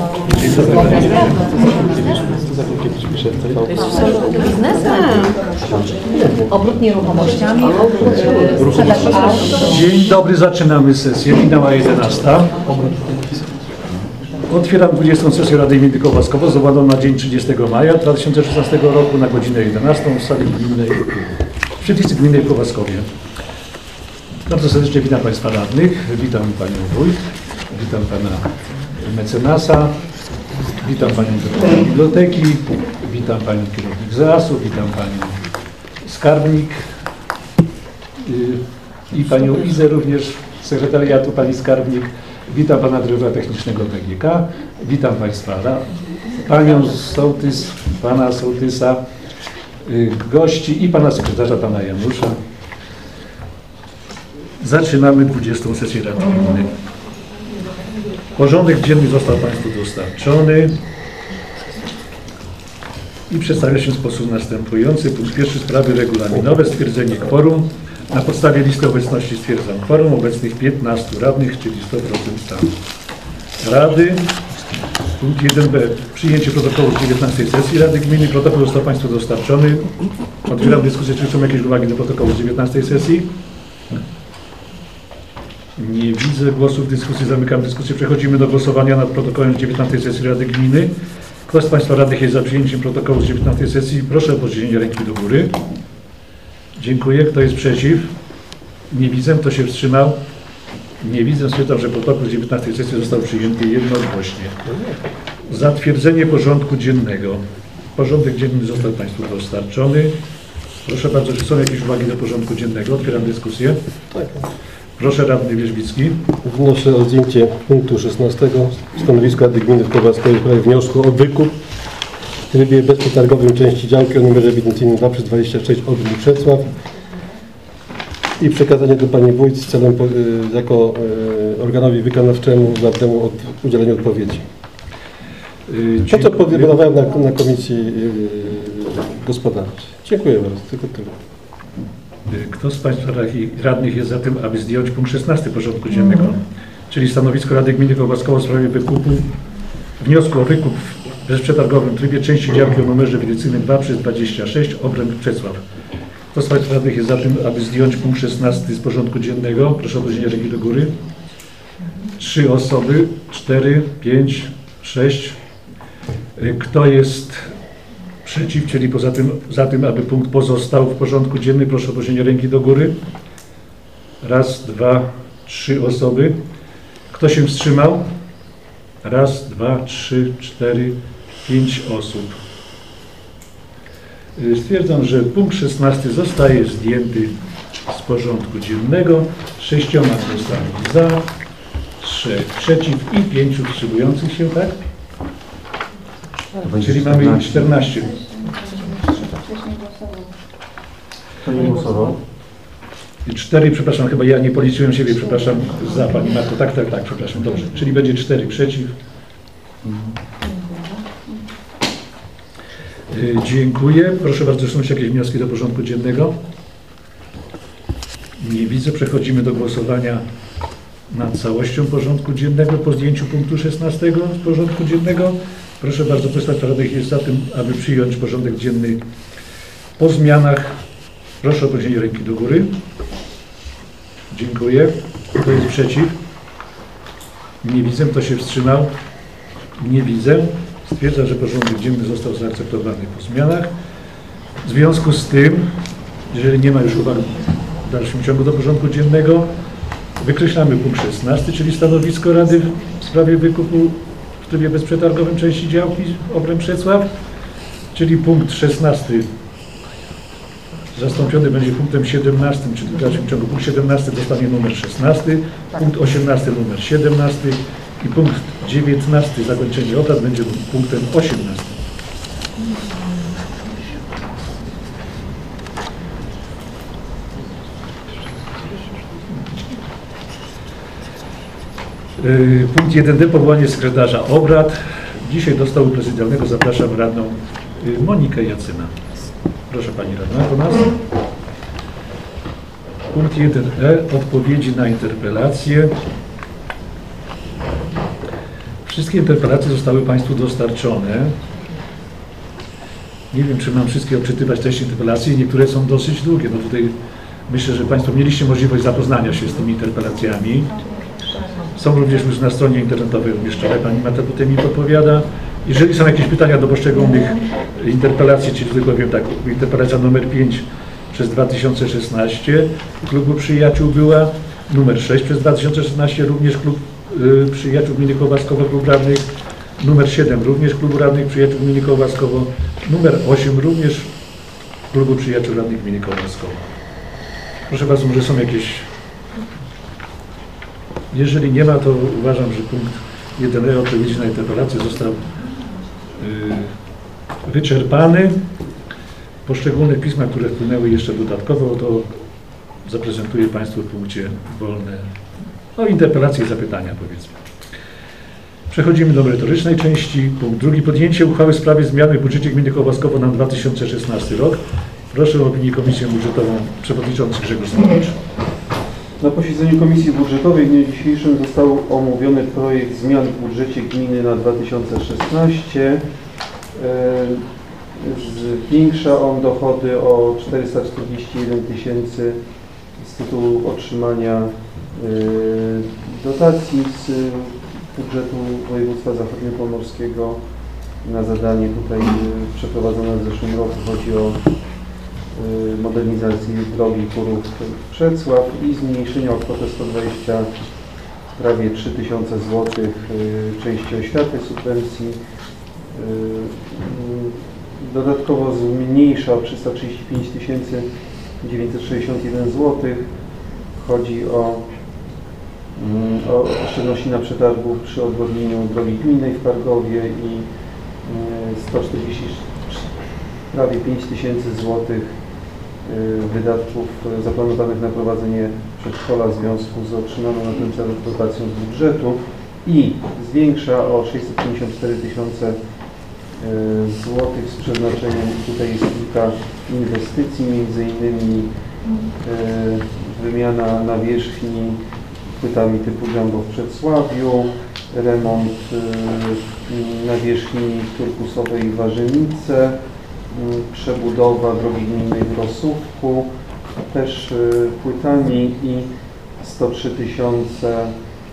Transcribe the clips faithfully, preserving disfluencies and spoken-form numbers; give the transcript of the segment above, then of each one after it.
Dzień dobry. Biznesem. Obrót nieruchomościami, sprzedaż aut. Dzień dobry, zaczynamy sesję. Minęła jedenasta. Otwieram dwudziestą sesję Rady Gminy Kołaskowo zwołaną na dzień trzydziestego maja dwa tysiące szesnastego roku na godzinę jedenastą w sali gminnej przy ulicy Gminnej w Kołaskowie. Bardzo serdecznie witam Państwa radnych, witam Panią Wójt, witam Pana mecenasa, witam Panią dyrektor biblioteki, witam Panią kierownik Z A S-u, witam Panią skarbnik i Panią Izę również z sekretariatu, Pani skarbnik. Witam Pana dyrektora technicznego P G K, witam Państwa, Panią sołtys, Pana sołtysa, gości i Pana sekretarza, Pana Janusza. Zaczynamy dwudziestą sesję Rady Gminy. Porządek dzienny został Państwu dostarczony i przedstawia się w sposób następujący. Punkt pierwszy, sprawy regulaminowe, stwierdzenie kworum. Na podstawie listy obecności stwierdzam kworum, obecnych piętnastu radnych, czyli sto procent stanu Rady. Punkt jeden b, przyjęcie protokołu z dziewiętnastej sesji Rady Gminy. Protokół został Państwu dostarczony. Otwieram dyskusję, czy są jakieś uwagi do protokołu z dziewiętnastej sesji. Nie widzę głosów w dyskusji, zamykam dyskusję. Przechodzimy do głosowania nad protokołem z dziewiętnastej sesji Rady Gminy. Kto z Państwa radnych jest za przyjęciem protokołu z dziewiętnastej sesji? Proszę o podniesienie ręki do góry. Dziękuję. Kto jest przeciw? Nie widzę. Kto się wstrzymał? Nie widzę. Stwierdzam, że protokół z dziewiętnastej sesji został przyjęty jednogłośnie. Zatwierdzenie porządku dziennego. Porządek dzienny został Państwu dostarczony. Proszę bardzo, czy są jakieś uwagi do porządku dziennego? Otwieram dyskusję. Tak. Proszę radny Wierzbicki. Wnoszę o zdjęcie punktu szesnastego stanowiska Rady Gminy w Kołaskowie w sprawie wniosku o wykup w trybie bezprzetargowym części działki o numerze ewidencyjnym dwa przez dwadzieścia sześć Obryn Przecław i przekazanie do Pani Wójt z celem y, jako y, organowi wykonawczemu zawnemu od udzielenia odpowiedzi. Yy, to, co podawałem na, na Komisji y, Gospodarczej. Dziękuję bardzo. Tylko tyle. Kto z Państwa radnych jest za tym, aby zdjąć punkt szesnasty porządku dziennego, czyli stanowisko Rady Gminy Kołaskowo w sprawie wykupu, wniosku o wykup w bezprzetargowym trybie części działki o numerze ewidencyjnym dwa przez dwadzieścia sześć Obręb Przecław. Kto z Państwa radnych jest za tym, aby zdjąć punkt szesnasty z porządku dziennego? Proszę o podniesienie ręki do góry. Trzy osoby, cztery, pięć, sześć. Kto jest przeciw, czyli poza tym, za tym, aby punkt pozostał w porządku dziennym, proszę o podniesienie ręki do góry. Raz, dwa, trzy osoby. Kto się wstrzymał? Raz, dwa, trzy, cztery, pięć osób. Stwierdzam, że punkt szesnasty zostaje zdjęty z porządku dziennego. Sześcioma głosami za, trzech przeciw i pięciu wstrzymujących się, tak? Czyli mamy czternaście. Kto nie głosował? cztery, przepraszam, chyba ja nie policzyłem siebie, przepraszam, za Pani Marto. Tak, tak, tak, przepraszam, dobrze. Czyli będzie cztery przeciw. Yy, dziękuję. Proszę bardzo, czy są jakieś wnioski do porządku dziennego? Nie widzę. Przechodzimy do głosowania nad całością porządku dziennego po zdjęciu punktu szesnastego z porządku dziennego. Proszę bardzo, Państwa radnych jest za tym, aby przyjąć porządek dzienny po zmianach. Proszę o podniesienie ręki do góry. Dziękuję. Kto jest przeciw? Nie widzę. Kto się wstrzymał? Nie widzę. Stwierdzam, że porządek dzienny został zaakceptowany po zmianach. W związku z tym, jeżeli nie ma już uwag w dalszym ciągu do porządku dziennego, wykreślamy punkt szesnasty, czyli stanowisko Rady w sprawie wykupu w trybie bezprzetargowym części działki Obręb Przecław, czyli punkt szesnasty zastąpiony będzie punktem siedemnastym, czyli w dalszym ciągu punkt siedemnasty dostanie numer szesnasty, punkt osiemnasty numer siedemnasty i punkt dziewiętnasty zakończenie obrad będzie punktem osiemnastym. Punkt jeden d, powołanie sekretarza obrad. Dzisiaj do stołu prezydialnego zapraszam radną Monikę Jacyna. Proszę Pani radna do nas. Punkt jeden e, odpowiedzi na interpelację. Wszystkie interpelacje zostały Państwu dostarczone. Nie wiem, czy mam wszystkie odczytywać treść interpelacji. Niektóre są dosyć długie. No tutaj myślę, że Państwo mieliście możliwość zapoznania się z tymi interpelacjami. Są również już na stronie internetowej umieszczone. Pani Marta tutaj mi podpowiada. Jeżeli są jakieś pytania do poszczególnych interpelacji, czyli tutaj powiem tak, interpelacja numer pięć przez dwa tysiące szesnaście Klubu Przyjaciół była, numer sześć przez dwa tysiące szesnaście również Klub y, Przyjaciół Gminy Kołbaskowo, Klub Radnych, numer siedem również Klubu Radnych Przyjaciół Gminy Kołbaskowo, numer osiem również Klubu Przyjaciół Radnych Gminy Kołbaskowo. Proszę bardzo, może są jakieś... Jeżeli nie ma, to uważam, że punkt jeden e odpowiedzi na interpelację został yy, wyczerpany. W poszczególnych pismach, które wpłynęły jeszcze dodatkowo, to zaprezentuję Państwu w punkcie wolne o interpelacje i zapytania, powiedzmy. Przechodzimy do merytorycznej części. Punkt drugi. Podjęcie uchwały w sprawie zmiany w budżecie Gminy Kołbaskowo na dwa tysiące szesnasty rok. Proszę o opinię Komisję Budżetową. Przewodniczący Grzegorz Smolacz. Na posiedzeniu Komisji Budżetowej w dniu dzisiejszym został omówiony projekt zmian w budżecie gminy na dwa tysiące szesnasty. Zwiększa on dochody o czterysta czterdzieści jeden tysięcy z tytułu otrzymania dotacji z budżetu województwa zachodniopomorskiego na zadanie tutaj przeprowadzone w zeszłym roku. Chodzi o modernizację drogi Kurów-Przecław i zmniejszenie o kwotę sto dwadzieścia prawie trzy tysiące złotych części oświaty subwencji. Dodatkowo zmniejsza o trzysta trzydzieści pięć tysięcy dziewięćset sześćdziesiąt jeden złotych. Chodzi o, o oszczędności na przetargu przy odwodnieniu drogi gminnej w Kargowie i sto czterdzieści prawie pięć tysięcy złotych wydatków zaplanowanych na prowadzenie przedszkola w związku z otrzymaną na ten cel dotacją z budżetu i zwiększa o sześćset pięćdziesiąt cztery tysiące złotych z przeznaczeniem, tutaj jest kilka inwestycji, między innymi wymiana nawierzchni płytami typu jumbo w Przedsławiu, remont nawierzchni turkusowej w Warzenice, przebudowa drogi gminnej w Rosówku, też płytami i sto trzy tysiące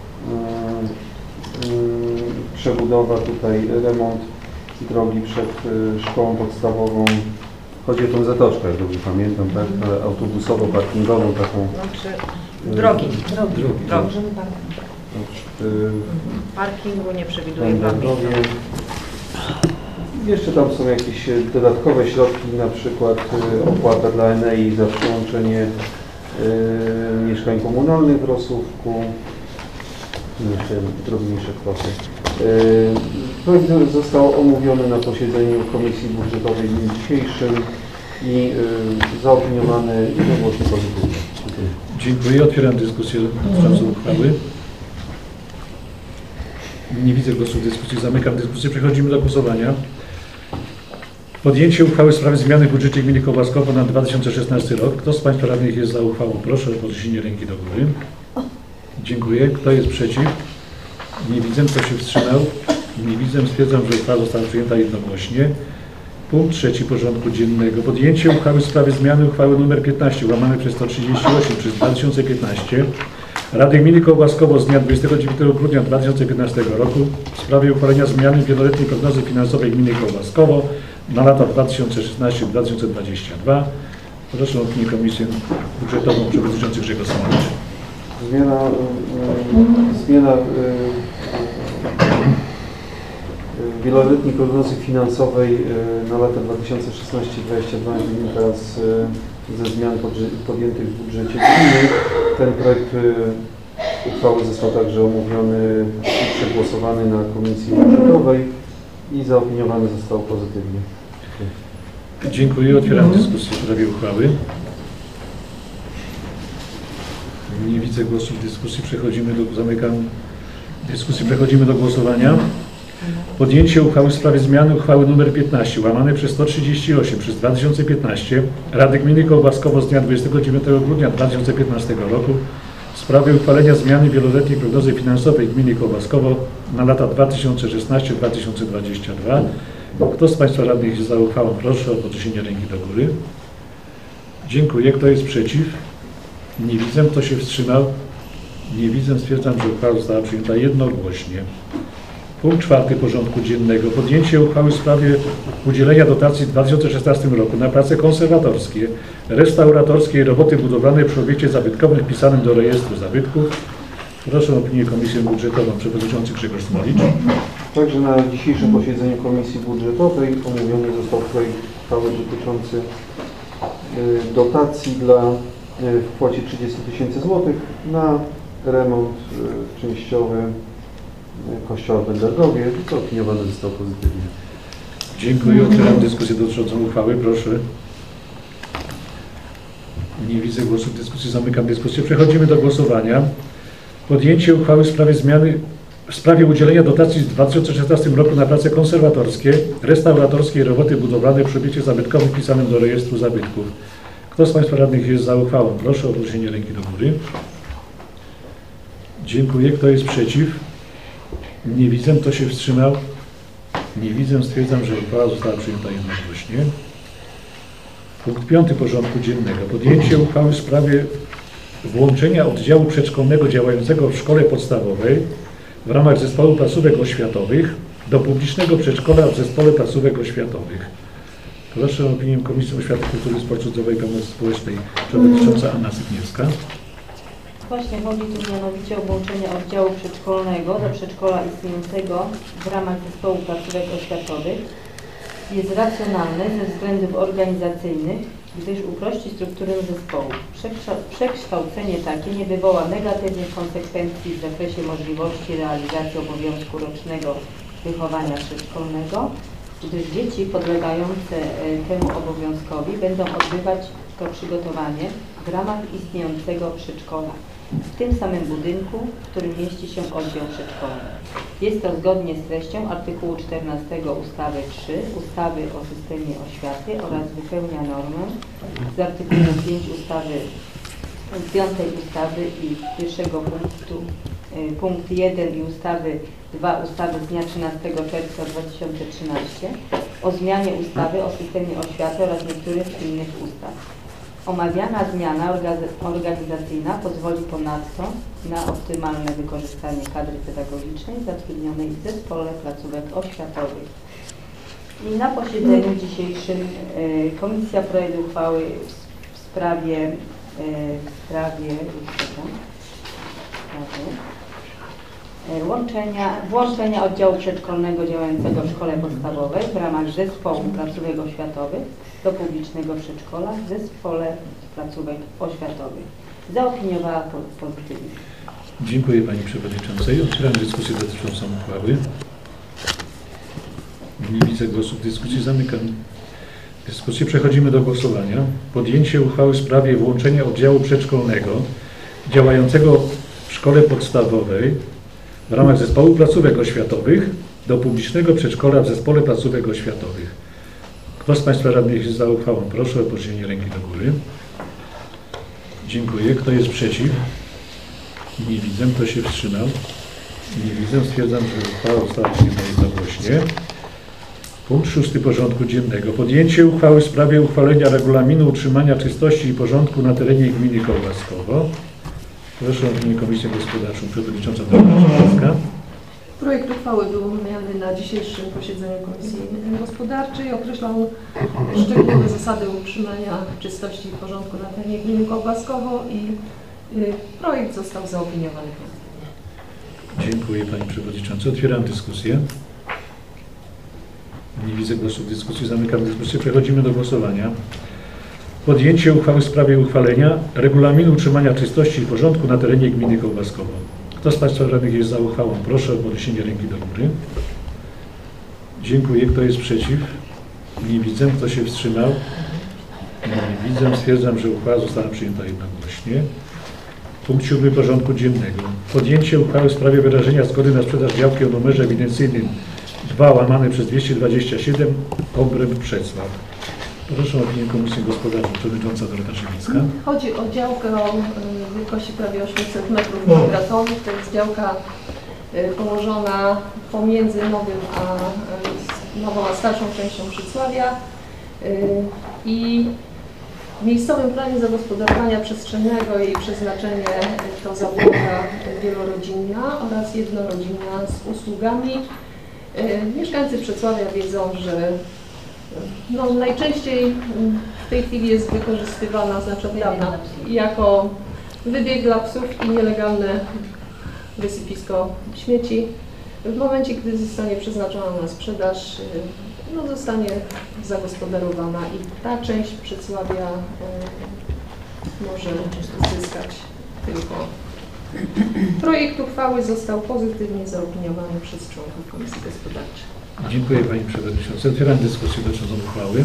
przebudowa tutaj, remont drogi przed szkołą podstawową. Chodzi o tą zatoczkę, jak dobrze pamiętam, tak? Autobusowo-parkingową taką. Znaczy drogi. Drogi. Drogi. Drogi. Y, Parkingu nie przewiduje plan. Jeszcze tam są jakieś dodatkowe środki, na przykład opłata dla N E I za przyłączenie y, mieszkań komunalnych w Rosówku. Jeszcze drobniejsze kwoty. Y, projekt został omówiony na posiedzeniu Komisji Budżetowej w dniu dzisiejszym i y, zaopiniowany jednogłośnie pozytywnie. Dziękuję. Otwieram dyskusję dotyczącą uchwały. Nie widzę głosów w dyskusji. Zamykam dyskusję. Przechodzimy do głosowania. Podjęcie uchwały w sprawie zmiany w budżecie gminy Kołbaskowo na dwa tysiące szesnasty rok. Kto z Państwa radnych jest za uchwałą? Proszę o podniesienie ręki do góry. Dziękuję. Kto jest przeciw? Nie widzę. Kto się wstrzymał? Nie widzę. Stwierdzam, że uchwała została przyjęta jednogłośnie. Punkt trzeci porządku dziennego. Podjęcie uchwały w sprawie zmiany uchwały nr piętnaście łamane przez sto trzydzieści osiem przez dwa tysiące piętnaście Rady Gminy Kołbaskowo z dnia dwudziestego dziewiątego grudnia dwa tysiące piętnastego roku w sprawie uchwalenia zmiany wieloletniej prognozy finansowej Gminy Kołbaskowo na lata dwa tysiące szesnasty do dwa tysiące dwudziestego drugiego. Proszę o opinię Komisję Budżetową. Przewodniczący Grzegorz Smolacz. Zmiana, y, zmiana y, wieloletniej prognozy finansowej y, na lata dwa tysiące szesnasty do dwa tysiące dwudziestego drugiego wynika z, ze zmian podjętych w budżecie gminy. Ten projekt y, uchwały został także omówiony i przegłosowany na Komisji Budżetowej i zaopiniowany został pozytywnie. Dziękuję. Otwieram dyskusję w sprawie uchwały. Nie widzę głosów w dyskusji. Przechodzimy do, zamykam dyskusję. Przechodzimy do głosowania. Podjęcie uchwały w sprawie zmiany uchwały nr piętnaście łamane przez sto trzydzieści osiem przez dwa tysiące piętnaście Rady Gminy Kołbaskowo z dnia dwudziestego dziewiątego grudnia dwa tysiące piętnastego roku w sprawie uchwalenia zmiany wieloletniej prognozy finansowej gminy Kołbaskowo na lata dwa tysiące szesnasty do dwa tysiące dwudziestego drugiego. Kto z Państwa radnych jest za uchwałą? Proszę o podniesienie ręki do góry. Dziękuję. Kto jest przeciw? Nie widzę. Kto się wstrzymał? Nie widzę. Stwierdzam, że uchwała została przyjęta jednogłośnie. Punkt czwarty porządku dziennego. Podjęcie uchwały w sprawie udzielenia dotacji w dwa tysiące szesnastym roku na prace konserwatorskie, restauratorskie i roboty budowlane przy obiekcie zabytkowym wpisanym do rejestru zabytków. Proszę o opinię Komisję Budżetową. Przewodniczący Grzegorz Smolicz. Także na dzisiejszym posiedzeniu Komisji Budżetowej omówiony został projekt uchwały dotyczący y, dotacji dla y, w kwocie trzydzieści tysięcy złotych na remont y, częściowy y, kościoła w Bendergowie, co opiniowany został pozytywnie. Dziękuję. Otwieram dyskusję dotyczącą uchwały. Proszę. Nie widzę głosów w dyskusji. Zamykam dyskusję. Przechodzimy do głosowania. Podjęcie uchwały w sprawie zmiany w sprawie udzielenia dotacji w dwa tysiące szesnastym roku na prace konserwatorskie, restauratorskie i roboty budowlane przy obiekcie zabytkowym wpisanym do rejestru zabytków. Kto z Państwa radnych jest za uchwałą? Proszę o podniesienie ręki do góry. Dziękuję. Kto jest przeciw? Nie widzę. Kto się wstrzymał? Nie widzę. Stwierdzam, że uchwała została przyjęta jednogłośnie. Punkt piąty porządku dziennego. Podjęcie uchwały w sprawie włączenia oddziału przedszkolnego działającego w szkole podstawowej w ramach zespołu placówek oświatowych do publicznego przedszkola w zespole placówek oświatowych. Proszę o opinię Komisji Oświaty, Kultury, Sportu, Zdrowia i Pomocy Społecznej przewodnicząca Anna Sypniewska. Właśnie chodzi tu mianowicie o włączenie oddziału przedszkolnego do przedszkola istniejącego w ramach zespołu placówek oświatowych. Jest racjonalne ze względów organizacyjnych, gdyż uprości strukturę zespołu. Przekształcenie takie nie wywoła negatywnych konsekwencji w zakresie możliwości realizacji obowiązku rocznego wychowania przedszkolnego, gdyż dzieci podlegające temu obowiązkowi będą odbywać to przygotowanie w ramach istniejącego przedszkola, w tym samym budynku, w którym mieści się oddział przedszkolny. Jest to zgodnie z treścią artykułu czternastego ustawy trzy ustawy o systemie oświaty oraz wypełnia normę z artykułu pięć ustawy, z piątej ustawy i pierwszego punktu, y, punkt jeden i ustawy dwa ustawy z dnia trzynastego czerwca dwa tysiące trzynastego o zmianie ustawy o systemie oświaty oraz niektórych innych ustaw. Omawiana zmiana organizacyjna pozwoli ponadto na optymalne wykorzystanie kadry pedagogicznej zatrudnionej w zespole placówek oświatowych. I na posiedzeniu dzisiejszym y, Komisja projektu uchwały w, w sprawie, y, w sprawie, y, łączenia, włączenia oddziału przedszkolnego działającego w szkole podstawowej w ramach zespołu placówek oświatowych do publicznego przedszkola w zespole placówek oświatowych. Zaopiniowała pozytywnie. Dziękuję Pani Przewodniczącej. Otwieram dyskusję dotyczącą uchwały. Nie widzę głosów w dyskusji. Zamykam dyskusję. Przechodzimy do głosowania. Podjęcie uchwały w sprawie włączenia oddziału przedszkolnego działającego w szkole podstawowej w ramach zespołu placówek oświatowych do publicznego przedszkola w zespole placówek oświatowych. Kto z Państwa radnych jest za uchwałą? Proszę o podniesienie ręki do góry. Dziękuję. Kto jest przeciw? Nie widzę. Kto się wstrzymał? Nie widzę. Stwierdzam, że uchwała została przyjęta jednogłośnie. Punkt szósty porządku dziennego. Podjęcie uchwały w sprawie uchwalenia regulaminu utrzymania czystości i porządku na terenie gminy Kołbaskowo. Proszę o opinię Komisję Gospodarczą. Przewodnicząca Dorota. Projekt uchwały był omawiany na dzisiejszym posiedzeniu Komisji Gospodarczej. Określał szczegółowe zasady utrzymania czystości i porządku na terenie gminy Kołbaskowo i projekt został zaopiniowany. Dziękuję Pani Przewodniczący. Otwieram dyskusję. Nie widzę głosów w dyskusji. Zamykam dyskusję. Przechodzimy do głosowania. Podjęcie uchwały w sprawie uchwalenia regulaminu utrzymania czystości i porządku na terenie gminy Kołbaskowo. Kto z Państwa radnych jest za uchwałą? Proszę o podniesienie ręki do góry. Dziękuję. Kto jest przeciw? Nie widzę. Kto się wstrzymał? Nie widzę. Stwierdzam, że uchwała została przyjęta jednogłośnie. Punkt siódmy porządku dziennego. Podjęcie uchwały w sprawie wyrażenia zgody na sprzedaż działki o numerze ewidencyjnym dwa łamane przez dwieście dwadzieścia siedem obręb Przecław. Proszę o opinię Komisji Gospodarczej, przewodnicząca Dorota Szymińska. Chodzi o działkę o y, wielkości prawie osiemset metrów kwadratowych. To jest działka y, położona pomiędzy nowym a, y, nową a starszą częścią Przycławia y, i w miejscowym planie zagospodarowania przestrzennego jej przeznaczenie to zabudowa wielorodzinna oraz jednorodzinna z usługami. Y, Mieszkańcy Przycławia wiedzą, że no, najczęściej w tej chwili jest wykorzystywana, znaczy od dawna, jako wybieg dla psów i nielegalne wysypisko śmieci. W momencie, gdy zostanie przeznaczona na sprzedaż, no, zostanie zagospodarowana i ta część Przycławia y, może zyskać tylko. Projekt uchwały został pozytywnie zaopiniowany przez członków Komisji Gospodarczej. Dziękuję Pani Przewodnicząca. Otwieram dyskusję dotyczącą uchwały.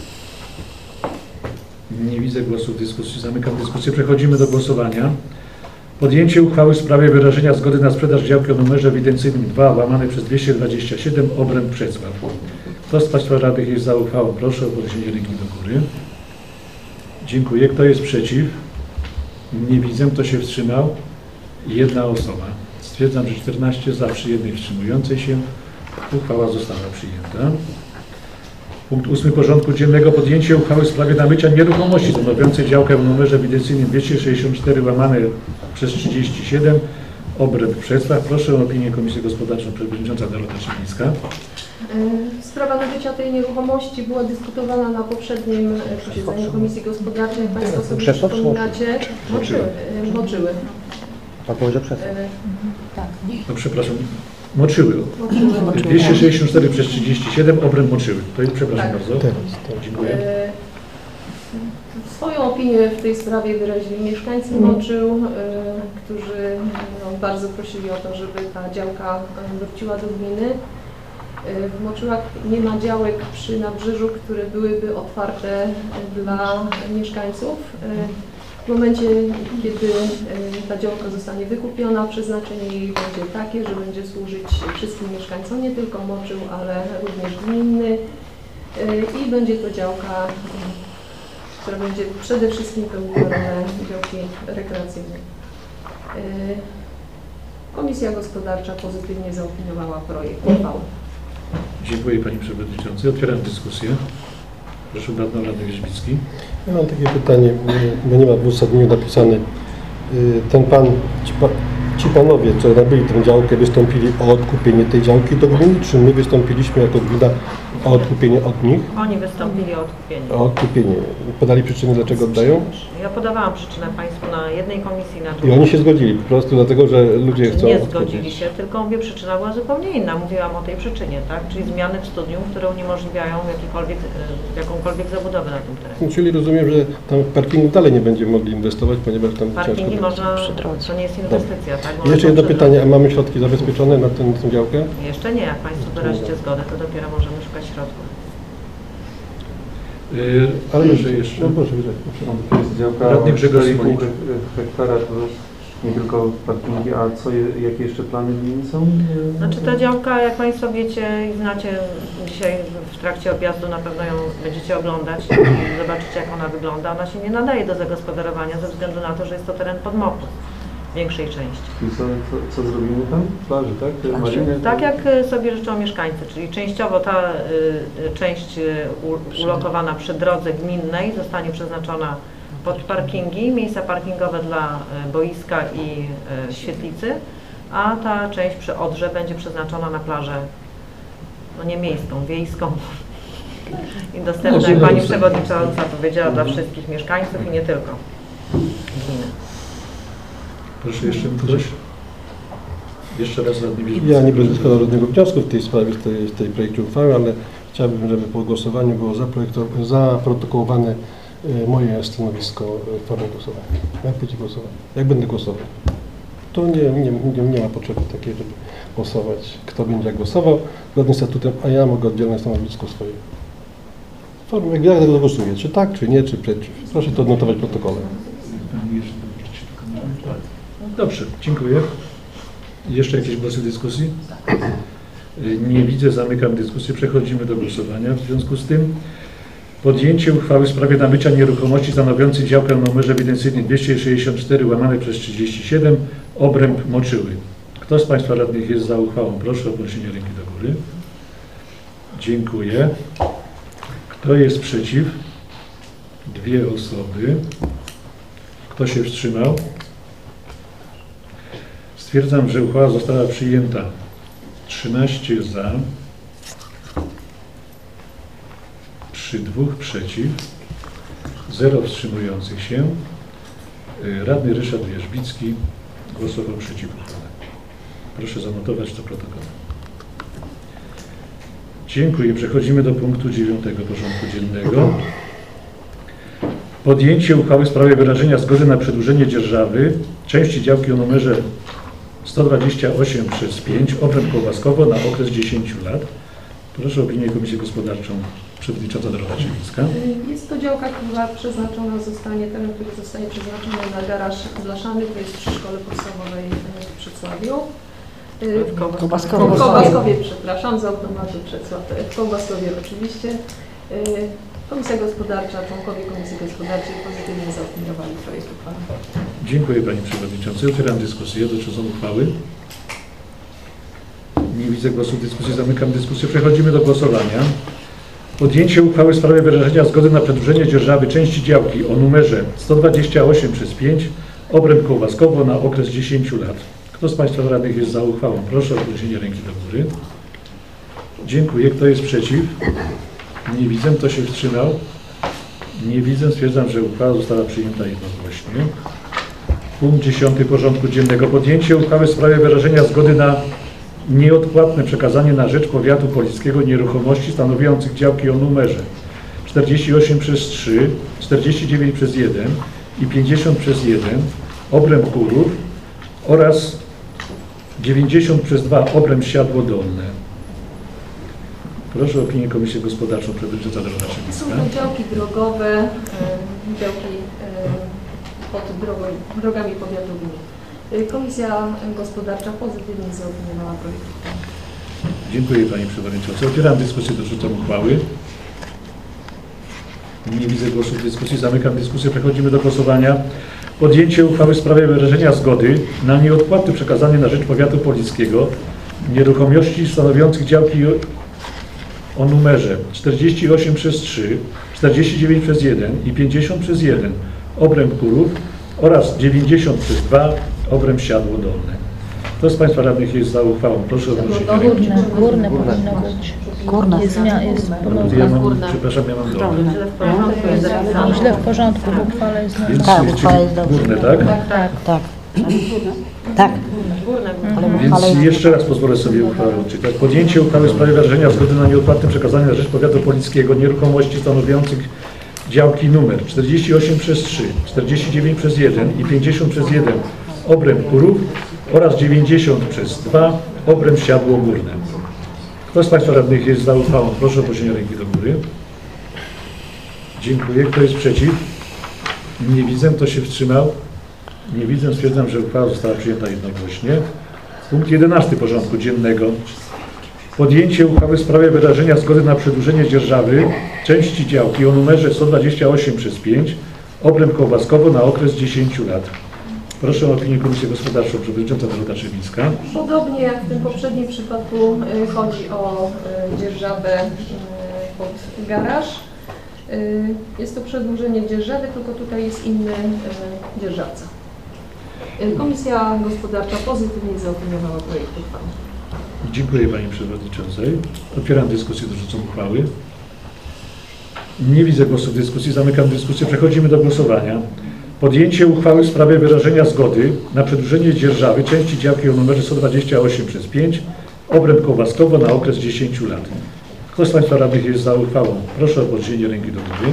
Nie widzę głosów w dyskusji. Zamykam dyskusję. Przechodzimy do głosowania. Podjęcie uchwały w sprawie wyrażenia zgody na sprzedaż działki o numerze ewidencyjnym dwa łamane przez dwieście dwadzieścia siedem Obręb Przecław. Kto z Państwa radnych jest za uchwałą? Proszę o podniesienie ręki do góry. Dziękuję. Kto jest przeciw? Nie widzę. Kto się wstrzymał? Jedna osoba. Stwierdzam, że czternaście za przy jednej wstrzymującej się. Uchwała została przyjęta. Punkt ósmy porządku dziennego. Podjęcie uchwały w sprawie nabycia nieruchomości stanowiącej działkę o numerze ewidencyjnym dwieście sześćdziesiąt cztery łamane przez trzydzieści siedem Obręb Przecław. Proszę o opinię Komisji Gospodarczej, przewodnicząca Dorota Szymińska. Sprawa nabycia tej nieruchomości była dyskutowana na poprzednim posiedzeniu Komisji Gospodarczej. Jak Państwo sobie przypominacie, Moczyły. moczyły. Pan powiedział przecież. No przepraszam. Moczyły. Moczyły. dwieście sześćdziesiąt cztery przez trzydzieści siedem Obręb Moczyły. To jest, przepraszam Tak. bardzo. Dziękuję. E, Swoją opinię w tej sprawie wyrazili mieszkańcy Moczył, e, którzy no, bardzo prosili o to, żeby ta działka e, wróciła do gminy. E, W Moczyłach nie ma działek przy nabrzeżu, które byłyby otwarte e, dla mieszkańców. E, W momencie, kiedy e, ta działka zostanie wykupiona, przeznaczenie jej będzie takie, że będzie służyć wszystkim mieszkańcom, nie tylko Moczył, ale również gminny. E, I będzie to działka, która będzie przede wszystkim pełniła rolę działki rekreacyjnej. Komisja Gospodarcza pozytywnie zaopiniowała projekt uchwały. Dziękuję Pani Przewodniczącej. Otwieram dyskusję. Proszę Radny Radny Wierzbicki. Ja mam takie pytanie, bo nie ma w uzasadnieniu napisane. Ten pan, ci, pa, ci panowie, co nabyli tę działkę, wystąpili o odkupienie tej działki do gminy, czy my wystąpiliśmy jako gmina o odkupienie od nich? Oni wystąpili o odkupienie. O odkupienie. Podali przyczyny, dlaczego oddają? Ja podawałam przyczynę Państwu na jednej komisji, na I drugiej. oni się zgodzili po prostu dlatego, że ludzie chcą Nie odkupić. zgodzili się, tylko mówię, przyczyna była zupełnie inna. Mówiłam o tej przyczynie, tak? Czyli zmiany w studniu, które uniemożliwiają jakikolwiek, e, jakąkolwiek zabudowę na tym terenie. Czyli rozumiem, że tam w parkingu dalej nie będziemy mogli inwestować, ponieważ tam Parkingi ciężko... można, to nie jest inwestycja, tak? I Można jeszcze jedno to pytanie, a mamy środki zabezpieczone na tę, tę działkę? Jeszcze nie, jak Państwo wyrazicie zgodę, to dopiero możemy szukać środków. Yy, Ale proszę jeszcze. No proszę, proszę. To jest działka Radny Grzegorz cztery i pół Smolicz. hektara, to nie tylko parkingi, a co, je- jakie jeszcze plany gminy są? Znaczy ta działka, jak Państwo wiecie i znacie, dzisiaj w trakcie objazdu na pewno ją będziecie oglądać i zobaczycie, jak ona wygląda. Ona się nie nadaje do zagospodarowania ze względu na to, że jest to teren podmopu w większej części. I co, co, co zrobimy tam? Plaży, tak? Te mariny? Tak jak sobie życzą mieszkańcy, czyli częściowo ta y, y, część y, u, ulokowana przy drodze gminnej zostanie przeznaczona pod parkingi, miejsca parkingowe dla y, boiska i y, świetlicy, a ta część przy Odrze będzie przeznaczona na plażę, no nie miejską, wiejską i dostępna, jak Pani Przewodnicząca powiedziała, dla wszystkich mieszkańców i nie tylko gminy. Proszę jeszcze ktoś. Jeszcze raz Radny Wierzbicki. Ja nie będę składał żadnego wniosku w tej sprawie, w tej, w tej projekcie uchwały, ale chciałbym, żeby po głosowaniu było zaprojekto- zaprotokołowane e, moje stanowisko w formie głosowania. Jak będzie głosować? Jak będę głosował? To nie, nie, nie, nie ma potrzeby takiej, żeby głosować, kto będzie jak głosował zgodnie z statutem, a ja mogę oddzielne stanowisko swoje. W formie, jak ja tego głosuję, czy tak, czy nie, czy przeciw. Proszę to odnotować w protokole. Dobrze, dziękuję. Jeszcze jakieś głosy dyskusji? Nie widzę, zamykam dyskusję. Przechodzimy do głosowania. W związku z tym Podjęcie uchwały w sprawie nabycia nieruchomości stanowiącej działkę o numerze ewidencyjnym dwieście sześćdziesiąt cztery łamane przez trzydzieści siedem obręb Moczyły. Kto z Państwa radnych jest za uchwałą? Proszę o podniesienie ręki do góry. Dziękuję. Kto jest przeciw? Dwie osoby. Kto się wstrzymał? Stwierdzam, że uchwała została przyjęta. trzynaście za, przy dwóch przeciw, zero wstrzymujących się. Radny Ryszard Wierzbicki głosował przeciw uchwale. Proszę zanotować to protokole. Dziękuję. Przechodzimy do punktu dziewiątego porządku dziennego. Podjęcie uchwały w sprawie wyrażenia zgody na przedłużenie dzierżawy części działki o numerze sto dwadzieścia osiem przez pięć obręb Kołbaskowo na okres dziesięciu lat. Proszę o opinię Komisji Gospodarczą. Przewodnicząca Dorota Szywińska. Jest to działka, która przeznaczona zostanie, teren, który zostanie przeznaczony na garaż blaszany, to jest przy szkole podstawowej w Przedsławiu. W Kołbaskowie. W Kołbaskowie, przepraszam, z automatu Przedsław, w Kołbaskowie oczywiście. Komisja Gospodarcza, członkowie Komisji Gospodarczej pozytywnie zaopiniowali projekt uchwały. Dziękuję Pani Przewodniczący. Otwieram dyskusję dotyczącą uchwały. Nie widzę głosów w dyskusji. Zamykam dyskusję. Przechodzimy do głosowania. Podjęcie uchwały w sprawie wyrażenia zgody na przedłużenie dzierżawy części działki o numerze sto dwadzieścia osiem przez pięć obręb Kołbaskowo na okres dziesięciu lat. Kto z Państwa radnych jest za uchwałą? Proszę o podniesienie ręki do góry. Dziękuję. Kto jest przeciw? Nie widzę. Kto się wstrzymał? Nie widzę. Stwierdzam, że uchwała została przyjęta jednogłośnie. Punkt dziesiąty porządku dziennego. Podjęcie uchwały w sprawie wyrażenia zgody na nieodpłatne przekazanie na rzecz powiatu polickiego nieruchomości stanowiących działki o numerze czterdzieści osiem przez trzy, czterdzieści dziewięć przez jeden i pięćdziesiąt przez jeden obręb Górów oraz dziewięćdziesiąt przez dwa obręb Siadło Dolne. Proszę o opinię Komisji Gospodarczą. Przewodnicząca Dorota Są Szywińska. to działki drogowe, e, działki e, pod drogą, drogami powiatowymi. E, Komisja Gospodarcza pozytywnie zaopiniowała projekt uchwały. Dziękuję Pani Przewodnicząca. Otwieram dyskusję dotyczącą uchwały. Nie widzę głosów w dyskusji. Zamykam dyskusję. Przechodzimy do głosowania. Podjęcie uchwały w sprawie wyrażenia zgody na nieodpłatne przekazanie na rzecz powiatu polickiego nieruchomości stanowiących działki o numerze czterdzieści osiem przez trzy, czterdzieści dziewięć przez jeden i pięćdziesiąt przez jeden obręb Górów oraz dziewięćdziesiąt przez dwa obręb Siadło Dolne. Kto z Państwa radnych jest za uchwałą? Proszę o podniesienie ręki. Górne, górne powinno być. Górne. Jest, mia- jest pomyłka. Ja mam, przepraszam, ja mam dolne. Źle w porządku jest zapisane. Źle w porządku, w uchwale jest na Więc Tak, jest uchwała jest dobrze. górne, tak? tak. Tak. Tak. Górne. Ale Więc uchwała jest jeszcze raz pozwolę sobie uchwałę odczytać. Podjęcie uchwały w sprawie wyrażenia zgody na nieodpłatne przekazanie na rzecz powiatu polickiego nieruchomości stanowiących działki numer czterdzieści osiem przez trzy, czterdzieści dziewięć przez jeden i pięćdziesiąt przez jeden obręb Górów oraz dziewięćdziesiąt przez dwa obręb Siadło Górne. Kto z Państwa radnych jest za uchwałą? Proszę o podniesienie ręki do góry. Dziękuję. Kto jest przeciw? Nie widzę. Kto się wstrzymał? Nie widzę. Stwierdzam, że uchwała została przyjęta jednogłośnie. Punkt jedenasty porządku dziennego. Podjęcie uchwały w sprawie wyrażenia zgody na przedłużenie dzierżawy części działki o numerze sto dwadzieścia osiem przez pięć obręb Kołbaskowo na okres dziesięciu lat. Proszę o opinię Komisji Gospodarczą. Przewodnicząca Dorota Szywińska. Podobnie jak w tym poprzednim przypadku y, chodzi o y, dzierżawę y, pod garaż. Y, Jest to przedłużenie dzierżawy, tylko tutaj jest inny y, dzierżawca. Y, Komisja Gospodarcza pozytywnie zaopiniowała projekt uchwały. Dziękuję Pani Przewodniczącej. Otwieram dyskusję dotyczącą uchwały. Nie widzę głosów w dyskusji. Zamykam dyskusję. Przechodzimy do głosowania. Podjęcie uchwały w sprawie wyrażenia zgody na przedłużenie dzierżawy części działki o numerze sto dwadzieścia osiem przez pięć obręb Kołbaskowo na okres dziesięciu lat. Kto z Państwa radnych jest za uchwałą? Proszę o podniesienie ręki do góry.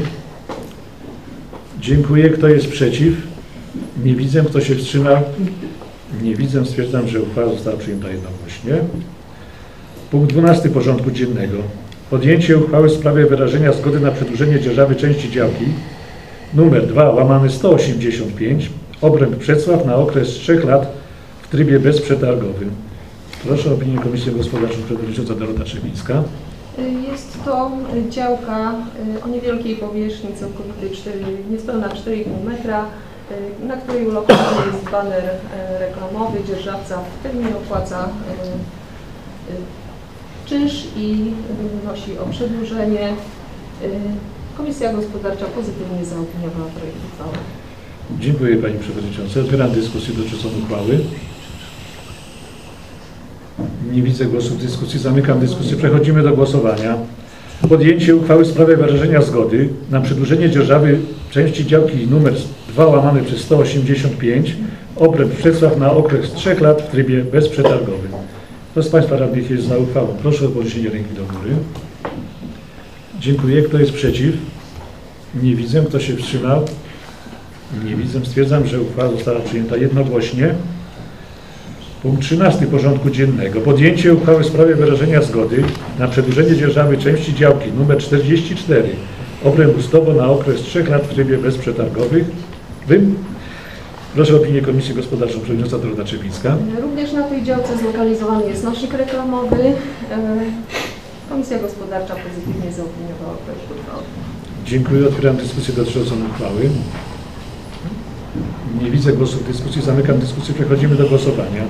Dziękuję. Kto jest przeciw? Nie widzę. Kto się wstrzymał? Nie widzę. Stwierdzam, że uchwała została przyjęta jednogłośnie. Punkt dwunasty porządku dziennego. Podjęcie uchwały w sprawie wyrażenia zgody na przedłużenie dzierżawy części działki numer dwa łamany sto osiemdziesiąt pięć obręb Przedsław na okres trzech lat w trybie bezprzetargowym. Proszę o opinię Komisji Gospodarczą. Przewodnicząca Dorota Szywińska. Jest to działka o niewielkiej powierzchni, całkowitej cztery, niespełna cztery i pół metra, na której ulokowany jest baner reklamowy. Dzierżawca w terminie opłaca czynsz i wnosi o przedłużenie. Komisja Gospodarcza pozytywnie zaopiniowała projekt uchwały. Dziękuję Pani Przewodnicząca. Otwieram dyskusję dotyczącą uchwały. Nie widzę głosów w dyskusji. Zamykam dyskusję. Przechodzimy do głosowania. Podjęcie uchwały w sprawie wyrażenia zgody na przedłużenie dzierżawy części działki numer dwa łamane przez sto osiemdziesiąt pięć obręb Przecław na okres trzech lat w trybie bezprzetargowym. Kto z Państwa radnych jest za uchwałą? Proszę o podniesienie ręki do góry. Dziękuję. Kto jest przeciw? Nie widzę. Kto się wstrzymał? Nie widzę. Stwierdzam, że uchwała została przyjęta jednogłośnie. Punkt trzynasty porządku dziennego. Podjęcie uchwały w sprawie wyrażenia zgody na przedłużenie dzierżawy części działki nr czterdzieści cztery obręb Ustowo na okres trzech lat w trybie bezprzetargowym. Proszę o opinię Komisji Gospodarczą. Przewodnicząca Dorota Czepińska. Również na tej działce zlokalizowany jest nośnik reklamowy. Komisja Gospodarcza pozytywnie zaopiniowała projekt uchwały. Dziękuję. Otwieram dyskusję dotyczącą uchwały. Nie widzę głosów w dyskusji. Zamykam dyskusję. Przechodzimy do głosowania.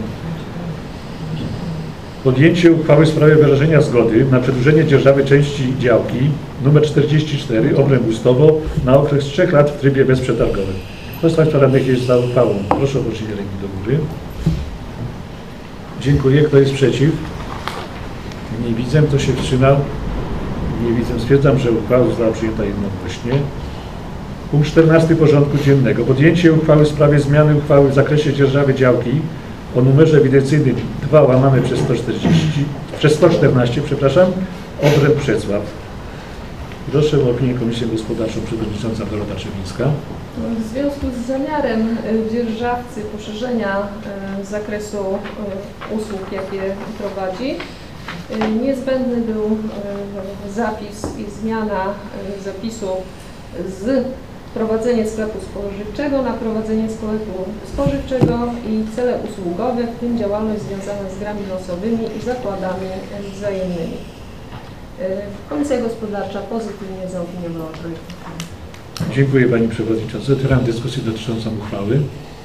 Podjęcie uchwały w sprawie wyrażenia zgody na przedłużenie dzierżawy części działki nr czterdzieści cztery obręb Ustowo na okres trzech lat w trybie bezprzetargowym. Kto z Państwa radnych jest za uchwałą? Proszę o podniesienie ręki do góry. Dziękuję. Kto jest przeciw? Nie widzę. Kto się wstrzymał? Nie widzę. Stwierdzam, że uchwała została przyjęta jednogłośnie. Punkt czternasty porządku dziennego. Podjęcie uchwały w sprawie zmiany uchwały w zakresie dzierżawy działki o numerze ewidencyjnym dwa łamane przez sto czterdzieści, przez sto czternaście, przepraszam, obręb Przecław. Proszę o opinię Komisji Gospodarczą. Przewodnicząca Dorota Czepińska. W związku z zamiarem dzierżawcy poszerzenia zakresu usług, jakie prowadzi, niezbędny był zapis i zmiana zapisu z prowadzenie sklepu spożywczego na prowadzenie sklepu spożywczego i cele usługowe, w tym działalność związana z grami losowymi i zakładami wzajemnymi. Komisja Gospodarcza pozytywnie zaopiniowała projekt uchwały. Dziękuję Pani Przewodnicząca. Otwieram dyskusję dotyczącą uchwały.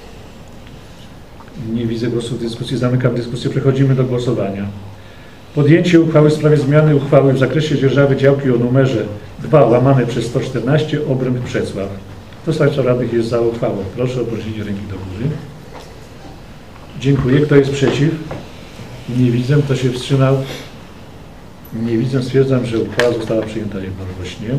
Nie widzę głosów w dyskusji. Zamykam dyskusję. Przechodzimy do głosowania. Podjęcie uchwały w sprawie zmiany uchwały w zakresie dzierżawy działki o numerze dwa łamane przez sto czternaście obręb Przecław. Kto z Państwa radnych jest za uchwałą? Proszę o podniesienie ręki do góry. Dziękuję. Kto jest przeciw? Nie widzę. Kto się wstrzymał? Nie widzę. Stwierdzam, że uchwała została przyjęta jednogłośnie.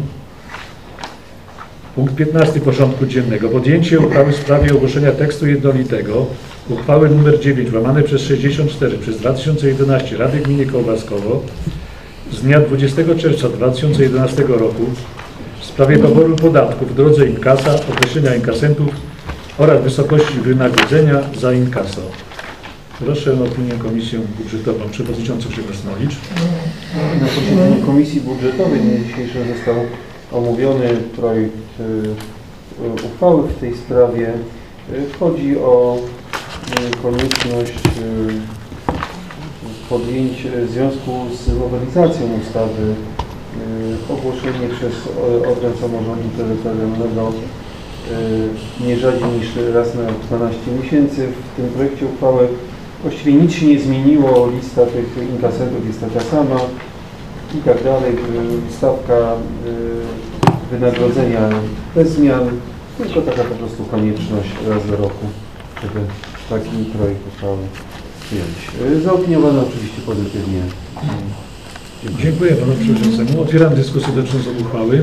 Punkt piętnasty porządku dziennego. Podjęcie uchwały w sprawie ogłoszenia tekstu jednolitego uchwały nr dziewięć łamane przez sześćdziesiąt cztery przez dwa tysiące jedenaście Rady Gminy Kołbaskowo z dnia dwudziestego czerwca dwa tysiące jedenastego roku w sprawie poboru podatków w drodze inkasa, określenia inkasentów oraz wysokości wynagrodzenia za inkaso. Proszę o opinię Komisję Budżetową. Przewodniczący Grzegorz Smolicz. Na posiedzeniu Komisji Budżetowej dnia dzisiejszego został omówiony projekt y, uchwały w tej sprawie. Y, chodzi o y, konieczność y, podjęcia w związku z nowelizacją ustawy y, ogłoszenie przez organ samorządu terytorialnego y, nie rzadziej niż raz na dwanaście miesięcy. W tym projekcie uchwały właściwie nic się nie zmieniło. Lista tych inkasentów jest taka sama i tak dalej. Stawka y, wynagrodzenia bez zmian, tylko taka po prostu konieczność raz do roku, żeby taki projekt uchwały przyjąć. Y, zaopiniowano oczywiście pozytywnie. Dziękuję, Dziękuję Panu Przewodniczącemu. Otwieram dyskusję dotyczącą uchwały.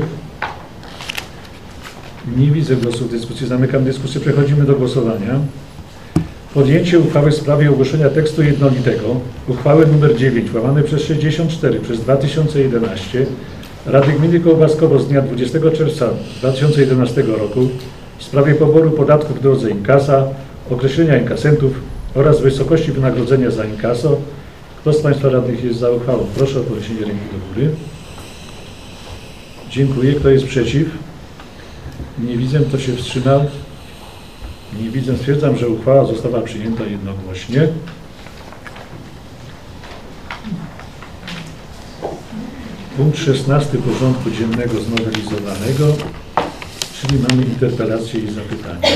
Nie widzę głosów w dyskusji. Zamykam dyskusję. Przechodzimy do głosowania. Podjęcie uchwały w sprawie ogłoszenia tekstu jednolitego uchwały nr dziewięć łamane przez sześćdziesiąt cztery przez dwa tysiące jedenaście Rady Gminy Kołbaskowo z dnia dwudziestego czerwca dwa tysiące jedenastego roku w sprawie poboru podatków w drodze inkasa, określenia inkasentów oraz wysokości wynagrodzenia za inkaso. Kto z Państwa radnych jest za uchwałą? Proszę o podniesienie ręki do góry. Dziękuję. Kto jest przeciw? Nie widzę. Kto się wstrzymał? Nie widzę. Stwierdzam, że uchwała została przyjęta jednogłośnie. Punkt szesnasty porządku dziennego znowelizowanego, czyli mamy interpelacje i zapytania.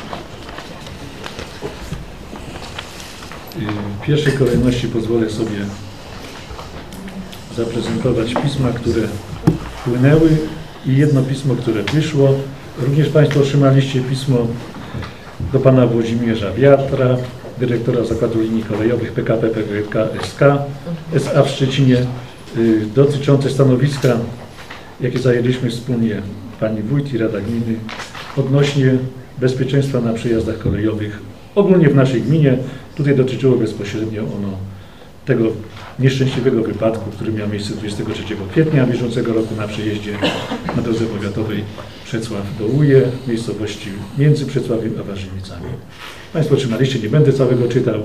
W pierwszej kolejności pozwolę sobie zaprezentować pisma, które wpłynęły i jedno pismo, które wyszło. Również Państwo otrzymaliście pismo do Pana Włodzimierza Wiatra, dyrektora Zakładu Linii Kolejowych P K P P G K S K S A w Szczecinie, dotyczące stanowiska, jakie zajęliśmy wspólnie Pani Wójt i Rada Gminy odnośnie bezpieczeństwa na przejazdach kolejowych ogólnie w naszej gminie. Tutaj dotyczyło bezpośrednio ono tego nieszczęśliwego wypadku, który miał miejsce dwudziestego trzeciego kwietnia bieżącego roku na przejeździe na drodze powiatowej Przecław-Dołuje w miejscowości między Przecławiem a Warzynicami. Państwo otrzymaliście, nie będę całego czytał.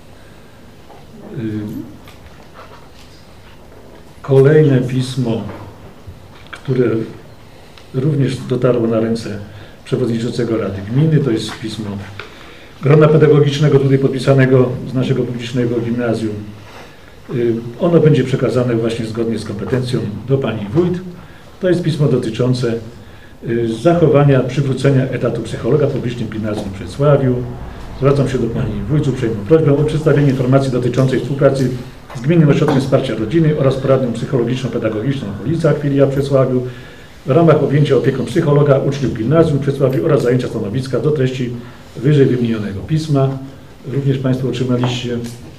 Kolejne pismo, które również dotarło na ręce przewodniczącego Rady Gminy, to jest pismo grona pedagogicznego, tutaj podpisanego z naszego publicznego gimnazjum. Ono będzie przekazane właśnie zgodnie z kompetencją do Pani Wójt. To jest pismo dotyczące zachowania, przywrócenia etatu psychologa w publicznym gimnazjum w Wrocławiu. Zwracam się do Pani Wójt z uprzejmą prośbą o przedstawienie informacji dotyczącej współpracy z Gminnym Ośrodkiem Wsparcia Rodziny oraz poradnią psychologiczno-pedagogiczną w Policach, filia w Wrocławiu, w ramach objęcia opieką psychologa uczniów gimnazjum w Wrocławiu oraz zajęcia stanowiska do treści wyżej wymienionego pisma. Również Państwo otrzymaliście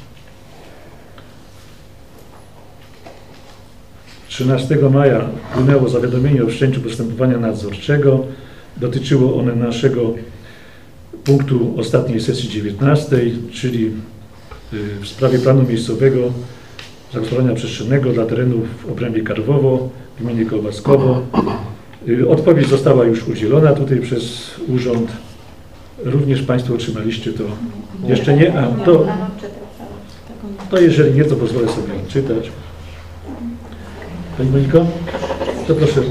trzynastego maja wpłynęło zawiadomienie o wszczęciu postępowania nadzorczego. Dotyczyło one naszego punktu ostatniej sesji dziewiętnastej, czyli w sprawie planu miejscowego zagospodarowania przestrzennego dla terenów w obrębie Karwowo w gminie Kołbaskowo. Odpowiedź została już udzielona tutaj przez urząd. Również Państwo otrzymaliście to. Jeszcze nie? A, to, to jeżeli nie, to pozwolę sobie czytać. Pani Moniko? To proszę.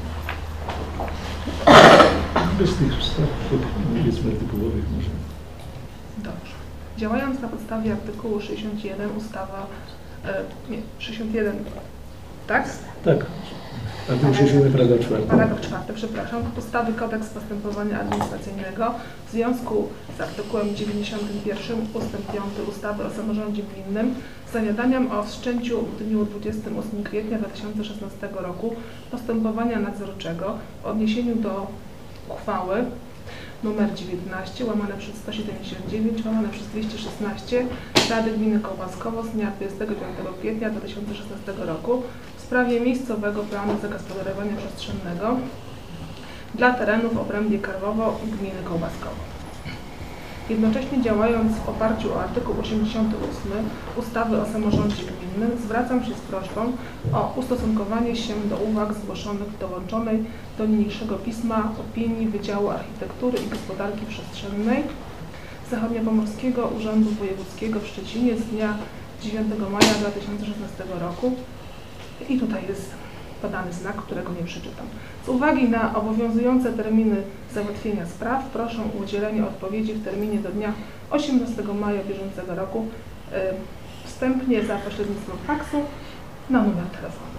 Bez tych spraw, powiedzmy, artykułowych może. Dobrze. Działając na podstawie artykułu sześćdziesiąt jeden ustawa, e, nie, sześćdziesiąt jeden, tak? Tak. Artykuł sześćdziesiąt jeden, paragraf czwarty. Paragraf czwarty, przepraszam. Ustawy Kodeks Postępowania Administracyjnego w związku z artykułem dziewięćdziesiątym pierwszym ustęp piąty ustawy o samorządzie gminnym z zawiadaniem o wszczęciu w dniu dwudziestego ósmego kwietnia dwa tysiące szesnastego roku postępowania nadzorczego w odniesieniu do uchwały numer dziewiętnaście łamane przez sto siedemdziesiąt dziewięć łamane przez dwieście szesnaście Rady Gminy Kołbaskowo z dnia dwudziestego piątego kwietnia dwa tysiące szesnastego roku w sprawie miejscowego planu zagospodarowania przestrzennego dla terenów w obrębie Karwowo gminy Kołbaskowo. Jednocześnie działając w oparciu o artykuł osiemdziesiąty ósmy ustawy o samorządzie gminnym, zwracam się z prośbą o ustosunkowanie się do uwag zgłoszonych w dołączonej do niniejszego pisma opinii Wydziału Architektury i Gospodarki Przestrzennej Zachodniopomorskiego Urzędu Wojewódzkiego w Szczecinie z dnia dziewiątego maja dwa tysiące szesnastego roku. I tutaj jest podany znak, którego nie przeczytam. Z uwagi na obowiązujące terminy załatwienia spraw proszę o udzielenie odpowiedzi w terminie do dnia osiemnastego maja bieżącego roku, yy, wstępnie za pośrednictwem faksu na numer telefonu.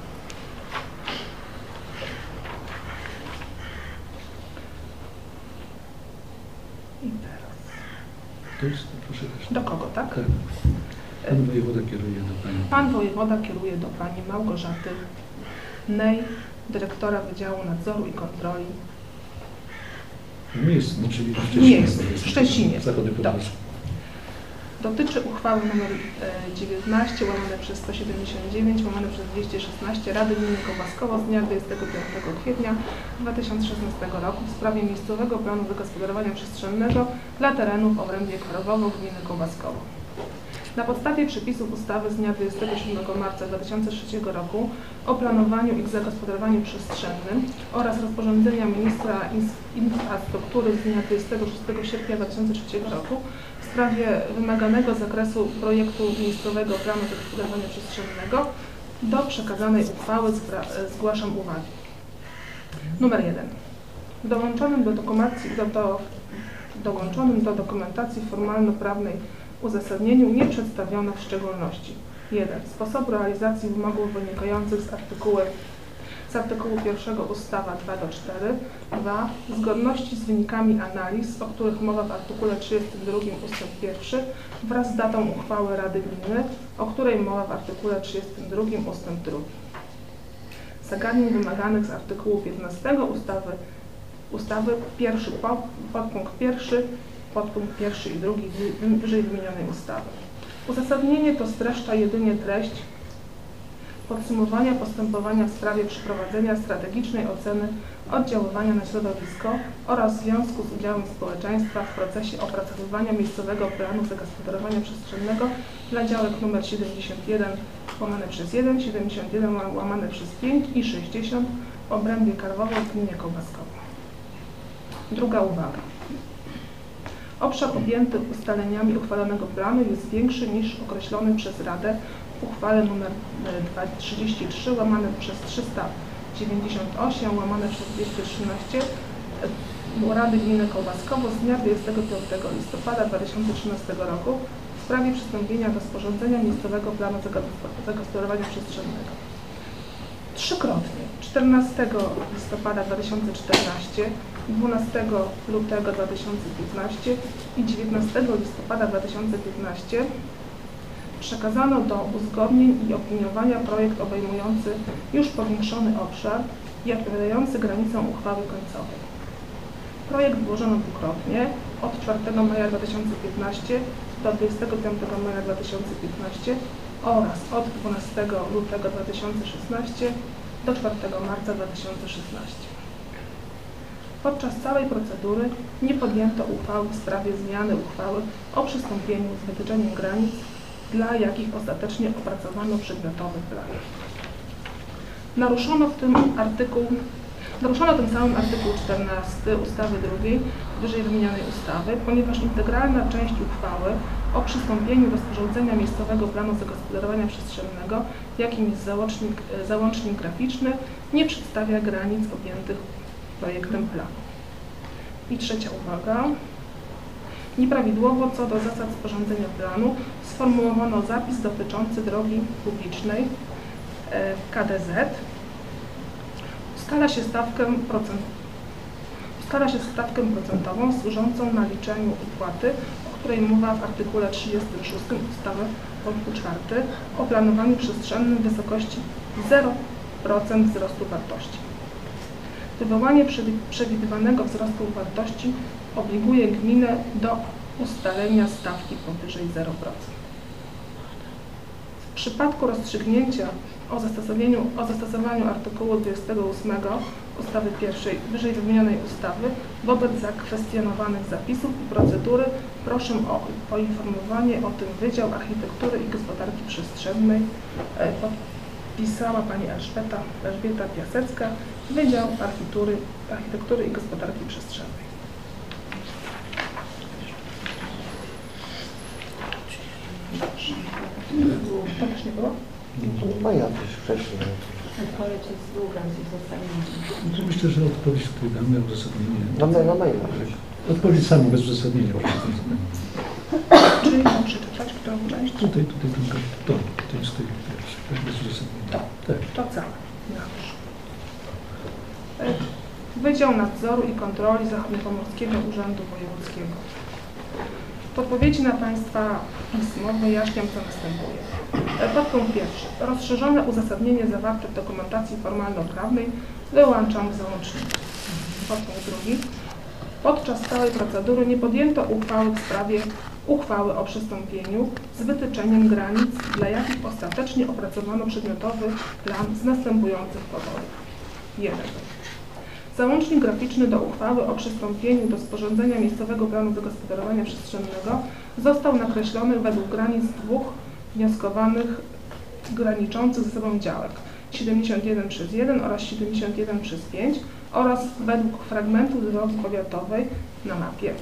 I teraz. To jest, proszę też. Do kogo, tak? Tak. Pan wojewoda kieruje do Pani. Pan wojewoda kieruje do Pani Małgorzaty Nej, dyrektora Wydziału Nadzoru i Kontroli. Miejsce, no, czyli w Szczecinie. Miejsce, w Szczecinie. Zachodnie Podlasie. Dotyczy uchwały nr dziewiętnaście łamane przez sto siedemdziesiąt dziewięć łamane przez dwieście szesnaście Rady Gminy Kołbaskowo z dnia dwudziestego piątego kwietnia dwa tysiące szesnastego roku w sprawie miejscowego planu zagospodarowania przestrzennego dla terenów w obrębie Karwowo gminy Kołbaskowo. Na podstawie przepisów ustawy z dnia dwudziestego siódmego marca dwa tysiące trzeciego roku o planowaniu i zagospodarowaniu przestrzennym oraz rozporządzenia ministra infrastruktury z dnia dwudziestego szóstego sierpnia dwa tysiące trzeciego roku w sprawie wymaganego zakresu projektu miejscowego planu zagospodarowania przestrzennego do przekazanej uchwały zgłaszam uwagi. Numer jeden. W dołączonym do dokumentacji, do, do, dołączonym do dokumentacji formalno-prawnej uzasadnieniu nie przedstawiono w szczególności jeden. Sposobu realizacji wymogów wynikających z artykułu z artykułu pierwszego ustawa dwa do czterech. dwa. Zgodności z wynikami analiz, o których mowa w artykule trzydziestym drugim ustęp pierwszy wraz z datą uchwały Rady Gminy, o której mowa w artykule trzydziestym drugim ustęp drugi. Zagadnień wymaganych z artykułu piętnastego ustawy, ustawy pierwszy pod, podpunkt pierwszy, podpunkt pierwszy i drugi wyżej wymienionej ustawy. Uzasadnienie to streszcza jedynie treść podsumowania postępowania w sprawie przeprowadzenia strategicznej oceny oddziaływania na środowisko oraz w związku z udziałem społeczeństwa w procesie opracowywania miejscowego planu zagospodarowania przestrzennego dla działek nr siedemdziesiąt jeden łamane przez jeden, siedemdziesiąt jeden łamane przez pięć i sześćdziesiąt w obrębie Karwowo w gminie Kołbaskowo. Druga uwaga. Obszar objęty ustaleniami uchwalonego planu jest większy niż określony przez Radę w uchwale nr trzydzieści trzy łamane przez trzysta dziewięćdziesiąt osiem łamane przez dwieście trzynaście Rady Gminy Kołbaskowo z dnia dwudziestego piątego listopada dwa tysiące trzynastego roku w sprawie przystąpienia do sporządzenia miejscowego planu zagospodarowania przestrzennego. Trzykrotnie czternastego listopada dwa tysiące czternastego, dwunastego lutego dwa tysiące piętnastego i dziewiętnastego listopada dwa tysiące piętnastego przekazano do uzgodnień i opiniowania projekt obejmujący już powiększony obszar i odpowiadający granicom uchwały końcowej. Projekt włożono dwukrotnie, od czwartego maja dwa tysiące piętnastego do dwudziestego piątego maja dwa tysiące piętnastego oraz od dwunastego lutego dwa tysiące szesnastego do czwartego marca dwa tysiące szesnastego. Podczas całej procedury nie podjęto uchwały w sprawie zmiany uchwały o przystąpieniu z wytyczeniem granic, dla jakich ostatecznie opracowano przedmiotowy plan. Naruszono w tym artykuł, naruszono tym samym artykuł czternasty ustawy drugiej wyżej wymienionej ustawy, ponieważ integralna część uchwały o przystąpieniu do sporządzenia miejscowego planu zagospodarowania przestrzennego, jakim jest załącznik, załącznik graficzny, nie przedstawia granic objętych projektem planu. I trzecia uwaga. Nieprawidłowo co do zasad sporządzenia planu sformułowano zapis dotyczący drogi publicznej K D Z. Ustala się stawkę, procent, ustala się stawkę procentową służącą naliczeniu opłaty, o której mowa w artykule trzydziestym szóstym ustawy punktu czwartego o planowaniu przestrzennym w wysokości zero procent wzrostu wartości. Wywołanie przewidywanego wzrostu wartości obliguje gminę do ustalenia stawki powyżej zero procent. W przypadku rozstrzygnięcia o zastosowaniu, o zastosowaniu artykułu dwudziestego ósmego ustawy pierwszej wyżej wymienionej ustawy wobec zakwestionowanych zapisów i procedury proszę o poinformowanie o tym Wydział Architektury i Gospodarki Przestrzennej. Podpisała Pani Elżbieta, Elżbieta Piasecka, Wydział Architektury, Architektury i Gospodarki Przestrzennej. Dobrze. To też nie było? No ja też wcześniej. Odpowiedź jest długa, z uzasadnieniem. Myślę, że odpowiedź tutaj damy uzasadnienie. No na, na maila. Odpowiedź samą bez uzasadnienia. Czyli mam przeczytać którą część? Tutaj, tutaj tylko to, to jest tej pierwszej, tak, bez uzasadnienia. To, tak. to całe. Dobrze. Wydział Nadzoru i Kontroli Zachodniopomorskiego Urzędu Wojewódzkiego. W odpowiedzi na Państwa pismo wyjaśniam, co następuje. Podpunkt pierwszy. Rozszerzone uzasadnienie zawarte w dokumentacji formalno-prawnej wyłączam z załącznika. Podpunkt drugi. Podczas całej procedury nie podjęto uchwały w sprawie uchwały o przystąpieniu z wytyczeniem granic, dla jakich ostatecznie opracowano przedmiotowy plan z następujących powodów. jeden. Załącznik graficzny do uchwały o przystąpieniu do sporządzenia miejscowego planu zagospodarowania przestrzennego został nakreślony według granic dwóch wnioskowanych graniczących ze sobą działek siedemdziesiąt jeden przez jeden oraz siedemdziesiąt jeden przez pięć oraz według fragmentu drogi powiatowej na mapie.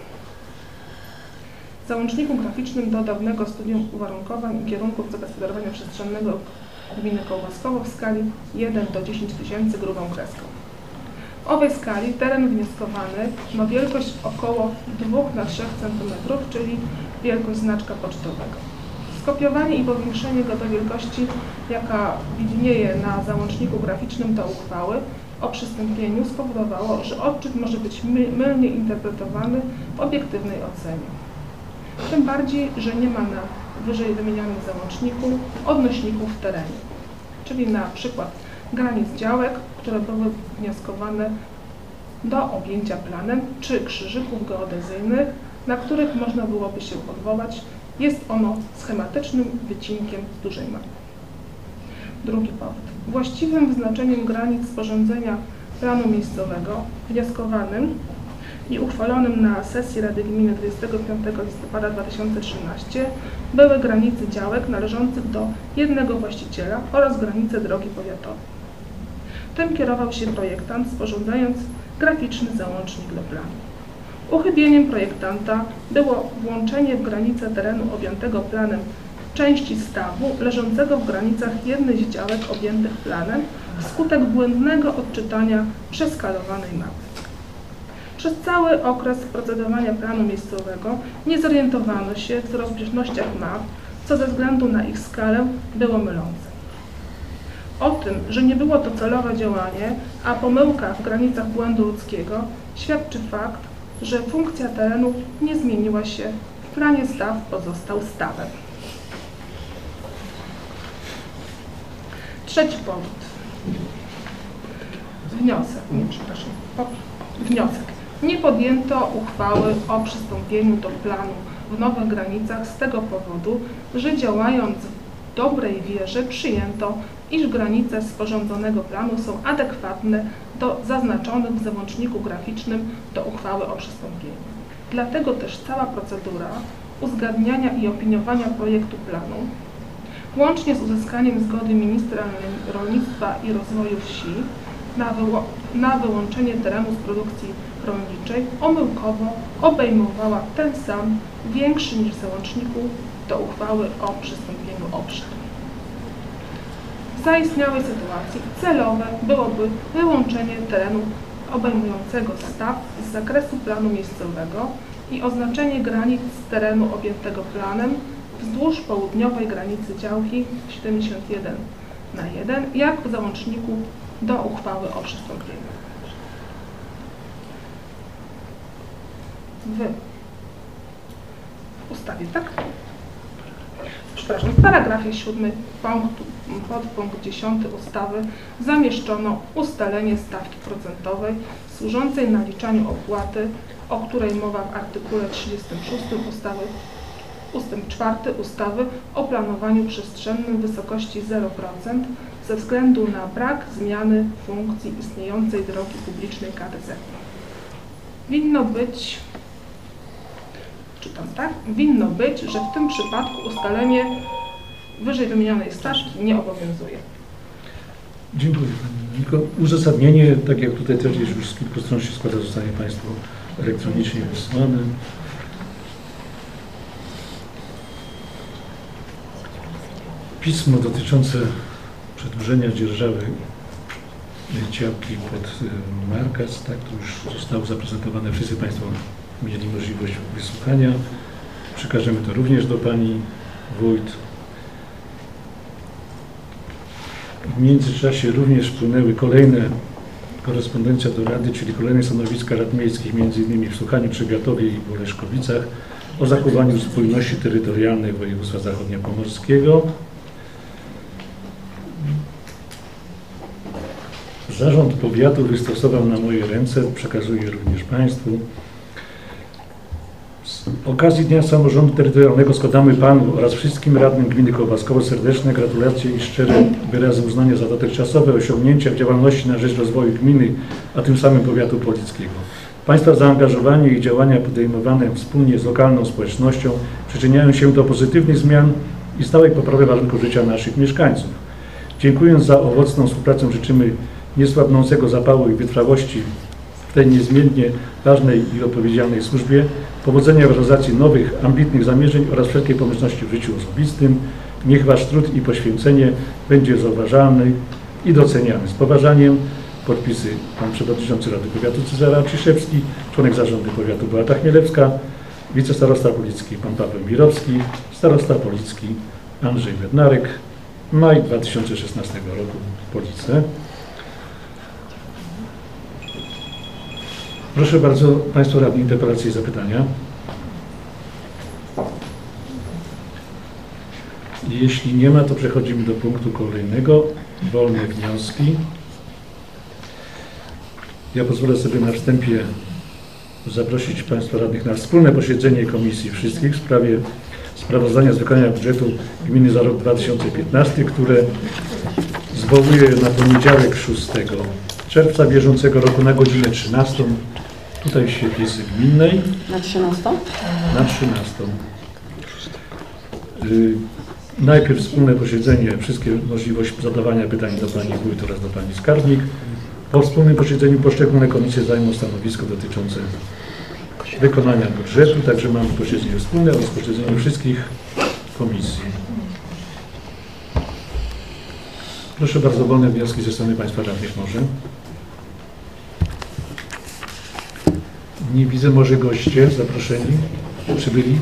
W załączniku graficznym do dawnego studium uwarunkowań i kierunków zagospodarowania przestrzennego gminy Kołbaskowo w skali jeden do dziesięciu tysięcy grubą kreską. W owej skali teren wnioskowany ma wielkość około dwa na trzy centymetry, czyli wielkość znaczka pocztowego. Skopiowanie i powiększenie go do wielkości, jaka widnieje na załączniku graficznym do uchwały o przystąpieniu, spowodowało, że odczyt może być my, mylnie interpretowany w obiektywnej ocenie. Tym bardziej, że nie ma na wyżej wymienionym załączniku odnośników w terenie, czyli na przykład granic działek, które były wnioskowane do objęcia planem, czy krzyżyków geodezyjnych, na których można byłoby się odwołać. Jest ono schematycznym wycinkiem z dużej mapy. Drugi powód. Właściwym wyznaczeniem granic sporządzenia planu miejscowego wnioskowanym i uchwalonym na sesji Rady Gminy dwudziestego piątego listopada dwa tysiące trzynastego były granice działek należących do jednego właściciela oraz granice drogi powiatowej. Tym kierował się projektant, sporządzając graficzny załącznik do planu. Uchybieniem projektanta było włączenie w granice terenu objętego planem części stawu leżącego w granicach jednej z działek objętych planem wskutek błędnego odczytania przeskalowanej mapy. Przez cały okres procedowania planu miejscowego nie zorientowano się w rozbieżnościach map, co ze względu na ich skalę było mylące. O tym, że nie było to celowe działanie, a pomyłka w granicach błędu ludzkiego, świadczy fakt, że funkcja terenu nie zmieniła się, w planie staw pozostał stawem. Trzeci powód. Wniosek. Nie, przepraszam. Wniosek. Nie podjęto uchwały o przystąpieniu do planu w nowych granicach z tego powodu, że działając w dobrej wierze przyjęto, iż granice sporządzonego planu są adekwatne do zaznaczonych w załączniku graficznym do uchwały o przystąpieniu. Dlatego też cała procedura uzgadniania i opiniowania projektu planu, łącznie z uzyskaniem zgody ministra rolnictwa i rozwoju wsi na, na wyłączenie terenu z produkcji rolniczej, omyłkowo obejmowała ten sam, większy niż w załączniku do uchwały o przystąpieniu obszar. W zaistniałej sytuacji celowe byłoby wyłączenie terenu obejmującego staw z zakresu planu miejscowego i oznaczenie granic terenu objętego planem wzdłuż południowej granicy działki siedemdziesiąt jeden na jeden, jak w załączniku do uchwały o przystąpieniu. W ustawie, tak? Przepraszam, w paragrafie siódmym punktu, podpunkt dziesiąty ustawy zamieszczono ustalenie stawki procentowej służącej naliczaniu opłaty, o której mowa w artykule trzydziestym szóstym ustawy, ustęp czwarty ustawy o planowaniu przestrzennym w wysokości zero procent ze względu na brak zmiany funkcji istniejącej drogi publicznej K D Z. Winno być, czytam tak, winno być, że w tym przypadku ustalenie wyżej wymienionej stawki nie obowiązuje. Dziękuję Pani Moniko. Uzasadnienie, tak jak tutaj też już z kilku stron się składa, zostanie Państwu elektronicznie wysłane. Pismo dotyczące przedłużenia dzierżawy działki pod Markas, tak, to już zostało zaprezentowane. Wszyscy Państwo mieli możliwość wysłuchania. Przekażemy to również do Pani Wójt. W międzyczasie również wpłynęły kolejne korespondencja do Rady, czyli kolejne stanowiska rad miejskich, między innymi w Słuchaniu, Trzebiatowie i w Oleszkowicach, o zachowaniu spójności terytorialnej województwa zachodniopomorskiego. Zarząd powiatu wystosował na moje ręce, przekazuję również Państwu. Z okazji Dnia Samorządu Terytorialnego składamy Panu oraz wszystkim radnym gminy Kołbaskowo serdeczne gratulacje i szczere wyrazy uznania za dotychczasowe osiągnięcia w działalności na rzecz rozwoju gminy, a tym samym powiatu polickiego. Państwa zaangażowanie i działania podejmowane wspólnie z lokalną społecznością przyczyniają się do pozytywnych zmian i stałej poprawy warunków życia naszych mieszkańców. Dziękując za owocną współpracę życzymy niesłabnącego zapału i wytrwałości w tej niezmiennie ważnej i odpowiedzialnej służbie, powodzenia w realizacji nowych, ambitnych zamierzeń oraz wszelkiej pomyślności w życiu osobistym. Niech Wasz trud i poświęcenie będzie zauważalny i doceniany. Z poważaniem podpisy Pan Przewodniczący Rady Powiatu Cezary Ciszewski, członek Zarządu Powiatu Beata Chmielewska wicestarosta policki pan Paweł Mirowski, starosta policki Andrzej Bednarek, maj dwa tysiące szesnastego roku, Police. Proszę bardzo, Państwo radni, interpelacje i zapytania. Jeśli nie ma, to przechodzimy do punktu kolejnego. Wolne wnioski. Ja pozwolę sobie na wstępie zaprosić Państwa radnych na wspólne posiedzenie komisji wszystkich w sprawie sprawozdania z wykonania budżetu gminy za rok dwa tysiące piętnasty, które zwołuję na poniedziałek szóstego czerwca bieżącego roku na godzinę trzynastą. Tutaj w świetlicy gminnej. Na trzynastą? Na trzynastą. Y, najpierw wspólne posiedzenie, wszystkie możliwości zadawania pytań do Pani Wójt oraz do Pani Skarbnik. Po wspólnym posiedzeniu poszczególne komisje zajmą stanowisko dotyczące wykonania budżetu, także mamy posiedzenie wspólne oraz posiedzenie wszystkich komisji. Proszę bardzo, wolne wnioski ze strony Państwa radnych może. Nie widzę, może goście zaproszeni, przybyli.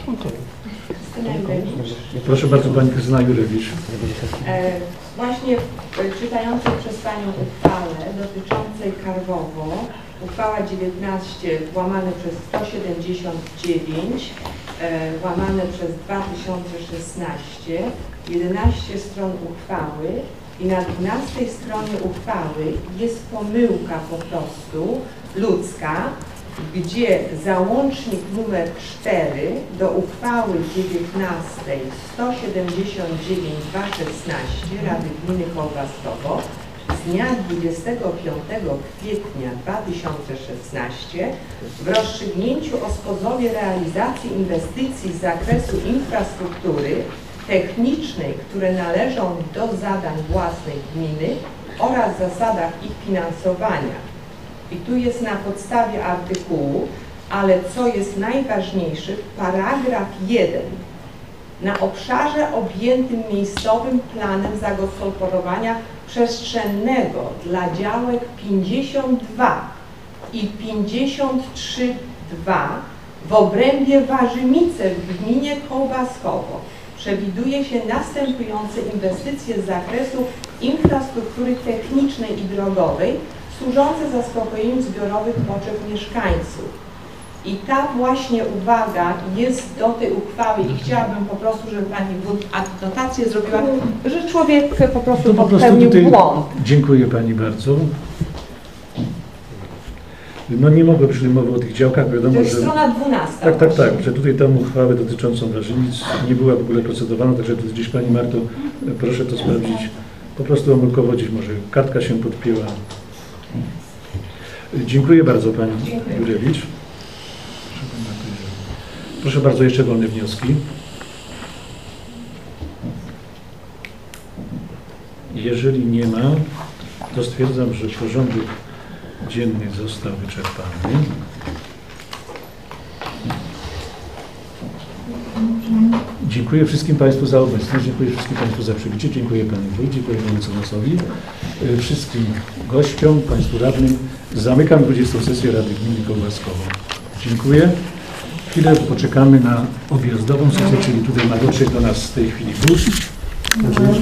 Proszę bardzo, Pani Krystyna Jurewicz. E, właśnie czytającej przez Panią uchwałę dotyczącej Karwowo, uchwała dziewiętnaście łamane przez sto siedemdziesiąt dziewięć, e, łamane przez dwa tysiące szesnaście, jedenaście stron uchwały i na dwunastej stronie uchwały jest pomyłka po prostu ludzka, gdzie załącznik numer cztery do uchwały dziewiętnastej sto siedemdziesiąt dziewięć dwa tysiące szesnaście Rady Gminy Kołbaskowo z dnia dwudziestego piątego kwietnia dwa tysiące szesnastego w rozstrzygnięciu o sposobie realizacji inwestycji z zakresu infrastruktury technicznej, które należą do zadań własnych gminy oraz zasadach ich finansowania. I tu jest na podstawie artykułu, ale co jest najważniejsze, paragraf jeden. Na obszarze objętym miejscowym planem zagospodarowania przestrzennego dla działek pięćdziesiąt dwa i pięćdziesiąt trzy dwa w obrębie Warzymice w gminie Kołbaskowo przewiduje się następujące inwestycje z zakresu infrastruktury technicznej i drogowej służące zaspokojeniem zbiorowych potrzeb mieszkańców. I ta właśnie uwaga jest do tej uchwały i chciałabym po prostu, żeby Pani Wójt adnotację zrobiła, że człowiek po prostu To po prostu popełnił tutaj błąd. Dziękuję Pani bardzo. No nie mogę przyjść mowy o tych działkach, wiadomo, To jest że... strona dwunasta. Tak, tak, tak, że tutaj tę uchwałę dotyczącą Warzymic nie była w ogóle procedowana, także tu gdzieś Pani Marto, proszę to sprawdzić. Po prostu omyłkowo gdzieś może kartka się podpięła. Dziękuję bardzo Pani Jurewicz. Proszę bardzo, jeszcze wolne wnioski. Jeżeli nie ma, to stwierdzam, że porządek dzienny został wyczerpany. Dziękuję wszystkim Państwu za obecność, dziękuję wszystkim Państwu za przybycie, dziękuję Panu Wójcie, dziękuję Panu Mecenasowi, wszystkim gościom, Państwu radnym. Zamykam dwudziestą sesję Rady Gminy Kołbaskowo. Dziękuję. Chwilę poczekamy na objazdową sesję, czyli tutaj ma dotrzeć do nas w tej chwili bus.